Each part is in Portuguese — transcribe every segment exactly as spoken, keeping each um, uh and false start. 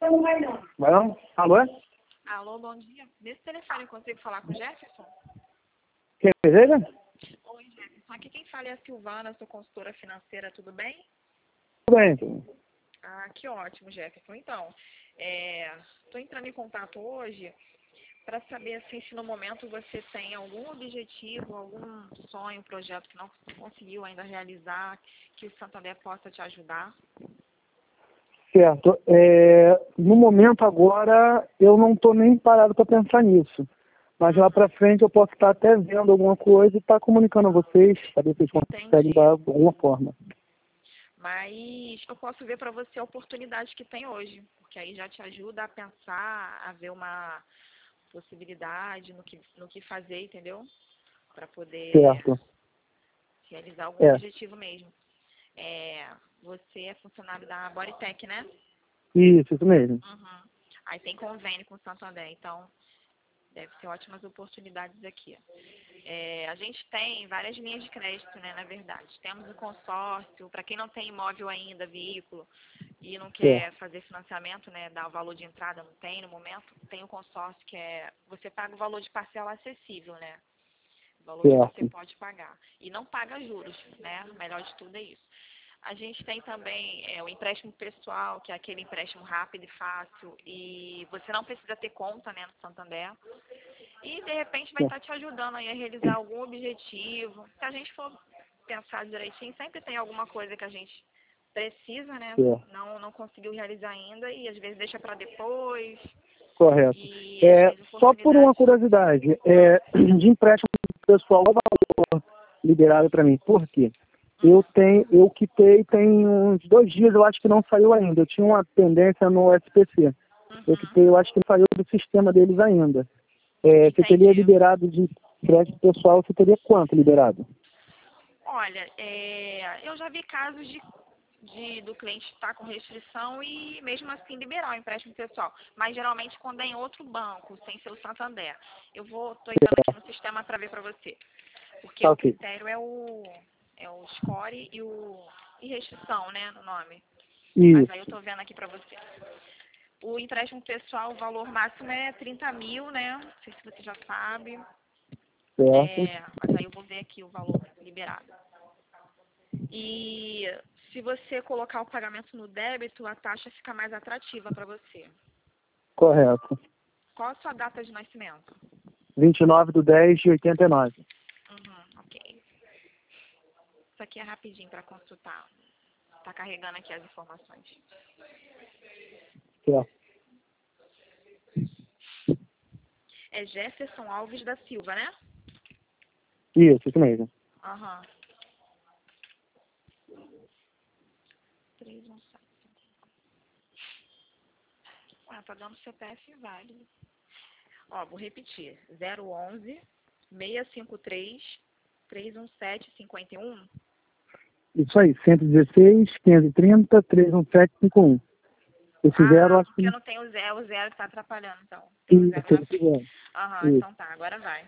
Vai não? Alô? Alô, bom dia. Nesse telefone eu consigo falar com o Jefferson? Quem deseja? Oi, Jefferson. Aqui quem fala é a Silvana, sou consultora financeira, tudo bem? Tudo bem, então. Ah, que ótimo, Jefferson. Então, estou entrando em contato hoje para saber assim, se no momento você tem algum objetivo, algum sonho, projeto que não conseguiu ainda realizar, que o Santander possa te ajudar. Certo. É, no momento agora, eu não estou nem parado para pensar nisso. Mas lá para frente eu posso estar até vendo alguma coisa e estar comunicando a vocês, saber se vocês conseguem dar de alguma forma. Mas eu posso ver para você a oportunidade que tem hoje, porque aí já te ajuda a pensar, a ver uma possibilidade no que, no que fazer, entendeu? Para poder Certo. realizar algum É. objetivo mesmo. É, você é funcionário da Bodytech, né? Isso, isso mesmo. Uhum. Aí tem convênio com o Santander, então deve ter ótimas oportunidades aqui. É, a gente tem várias linhas de crédito, né, na verdade. Temos o consórcio, para quem não tem imóvel ainda, veículo, e não quer Certo. fazer financiamento, né, dar o valor de entrada, não tem no momento, tem o consórcio que é, você paga o valor de parcela acessível, né, o valor Certo. que você pode pagar. E não paga juros, né, o melhor de tudo é isso. A gente tem também é, o empréstimo pessoal, que é aquele empréstimo rápido e fácil, e você não precisa ter conta, né, no Santander. E, de repente, vai estar te ajudando aí a realizar algum objetivo. Se a gente for pensar direitinho, sempre tem alguma coisa que a gente precisa, né? Certo. Não, não conseguiu realizar ainda e, às vezes, deixa para depois. Correto. E, É, às vezes, só por uma oportunidades... curiosidade, é, de empréstimo pessoal, qual o valor liberado para mim? Por quê? Eu tenho, eu quitei tem uns dois dias, eu acho que não saiu ainda. Eu tinha uma pendência no S P C. Eu quitei, eu acho que não saiu do sistema deles ainda. É, você teria liberado de crédito pessoal, você teria quanto liberado? Olha, é, eu já vi casos de, de do cliente estar com restrição e mesmo assim liberar o empréstimo pessoal. Mas geralmente quando é em outro banco, sem ser o Santander. Eu vou, tô entrando aqui no sistema para ver para você. Porque Tá, o ok. critério é o, é o score e o e restrição, né, no nome. Mas Isso. aí eu tô vendo aqui para você. O empréstimo pessoal, o valor máximo é trinta mil, né? Não sei se você já sabe. Certo. É, mas aí eu vou ver aqui o valor liberado. E se você colocar o pagamento no débito, a taxa fica mais atrativa para você. Correto. Qual a sua data de nascimento? vinte e nove de dez de oitenta e nove. Uhum, ok. Isso aqui é rapidinho para consultar. Tá carregando aqui as informações. Certo. É Jefferson Alves da Silva, né? Isso, isso mesmo. Aham. três um sete. Ah, tá dando C P F válido. Ó, vou repetir. zero onze, seiscentos e cinquenta e três, trezentos e dezessete, cinquenta e um. Isso aí, cento e dezesseis, quinhentos e trinta, trezentos e sete, cinquenta e um. Esse zero, Ah, acho porque que... eu não tenho o zero, o zero que tá atrapalhando, então. Tem o zero Isso, na esse frente. zero. Aham, Isso. então tá, agora vai.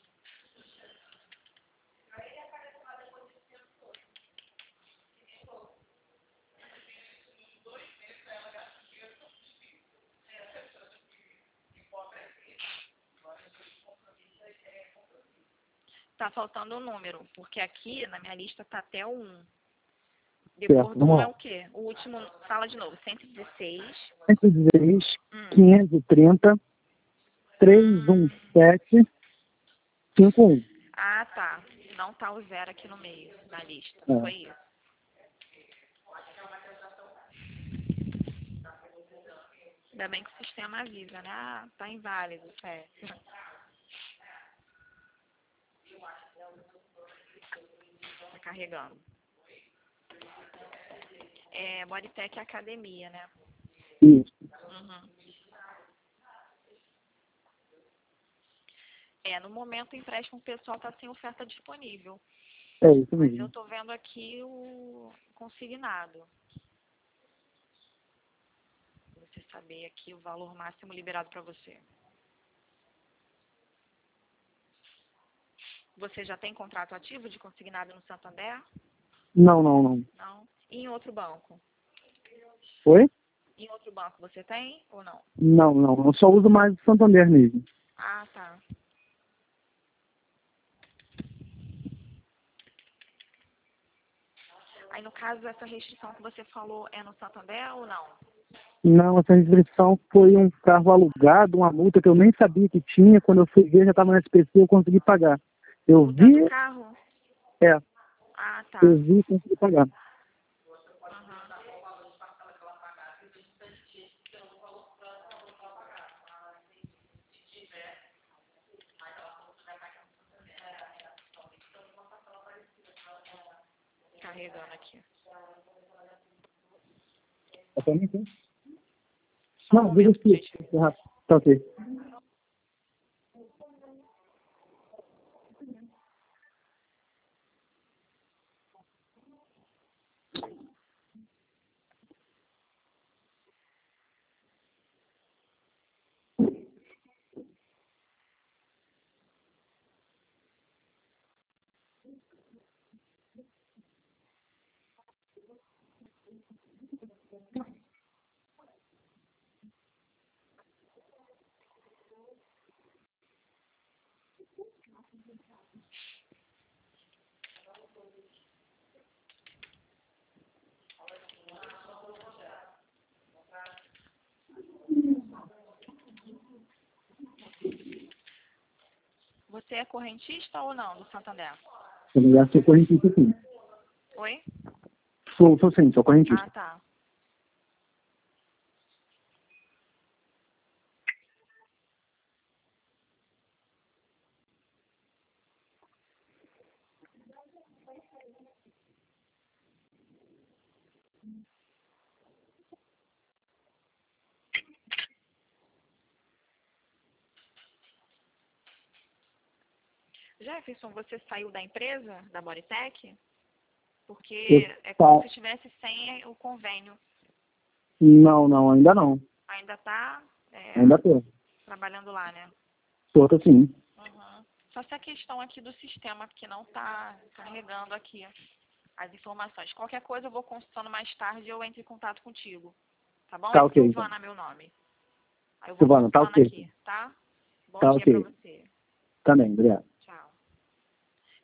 Tá faltando um número, porque aqui na minha lista tá até o um. Depois Certo, do vamos um é lá. o quê? O último, fala de novo, cento e dezesseis. cento e dezesseis, Hum. quinhentos e trinta, trezentos e dezessete, cinquenta e um. Ah, tá. Não tá o zero aqui no meio da lista. É. Foi isso. Ainda bem que o sistema avisa, né? Ah, tá inválido, certo. Tá carregando. É, Bodytech Academia, né? Isso. Uhum. É, no momento o empréstimo pessoal tá sem oferta disponível. É isso Mas eu mesmo. tô vendo aqui o consignado. Pra você saber aqui o valor máximo liberado para você. Você já tem contrato ativo de consignado no Santander? Não, não, não. Não. E em outro banco? Oi? Em outro banco você tem ou não? Não, não. Eu só uso mais o Santander mesmo. Ah, tá. Aí, no caso, essa restrição que você falou é no Santander ou não? Não, essa restrição foi um carro alugado, uma multa que eu nem sabia que tinha. Quando eu fui ver, já estava no S P C, eu consegui pagar. Eu Multa do vi, carro? é, Ah, tá. eu vi e consegui pagar. Carregando aqui. Atualmente? Só um Não, deixa eu momento, gente. explicar. Tá ok. Você é correntista ou não, do Santander? Eu já sou correntista, sim. Oi? Sou, sou sim, sou Ah, correntista. tá. Jefferson, você saiu da empresa, da Bodytech? Eu, Porque é como tá. se estivesse sem o convênio. Não, não, ainda não. Ainda está Ainda tô. trabalhando lá, né? Tô, tô sim. Uhum. Só se a questão aqui do sistema, porque não está carregando aqui as informações. Qualquer coisa eu vou consultando mais tarde e eu entro em contato contigo. Tá bom? Tá É ok, então. Silvana meu nome. Aí eu vou Silvana, tá consultando ok. aqui, tá? Bom Tá dia pra ok. você. Também, obrigado.